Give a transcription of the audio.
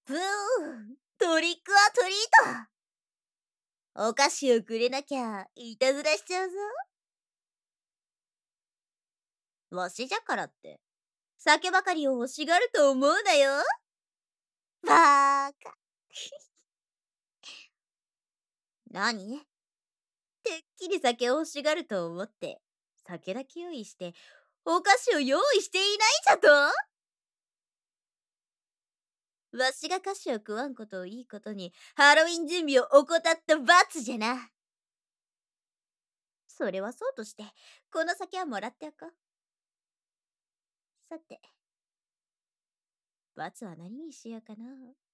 ブー、トリックはトリート。お菓子をくれなきゃいたずらしちゃうぞ。わしじゃからって、酒ばかりを欲しがると思うなよ。バーカ。何？てっきり酒を欲しがると思って、酒だけ用意して、お菓子を用意していないじゃと？わしが菓子を食わんことをいいことに、ハロウィン準備を怠った罰じゃな。それはそうとして、この酒はもらっておこう。さて、罰は何にしようかな。